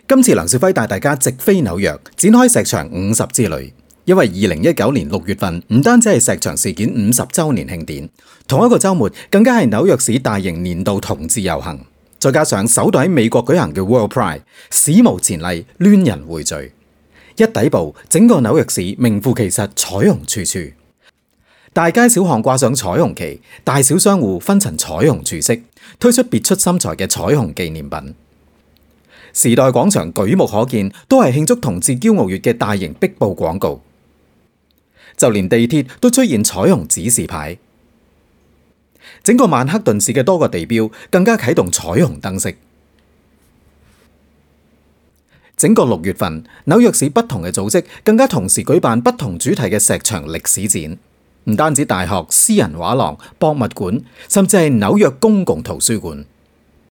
今次梁兆輝帶大家直飛紐約，展開石牆50之旅。因為2019年6月份唔單止係石牆事件50週年慶典，同一個週末更加係紐約市大型年度同志遊行，再加上首度喺美國舉行嘅 World Pride， 史無前例亂人匯聚。一抵步，整個紐約市名副其實彩虹處處，大街小巷掛上彩虹旗，大小商戶分陳彩虹柱飾，推出別出心裁嘅彩虹紀念品。時代廣場舉目可見，都係慶祝同志驕傲月嘅大型壁布廣告。就連地鐵都出現彩虹指示牌，整個曼克頓市嘅多個地標更加啟動彩虹燈飾。整個6月份，紐約市不同嘅組織更加同時舉辦不同主題嘅石牆歷史展，唔單止大學、私人畫廊、博物館，甚至係紐約公共圖書館。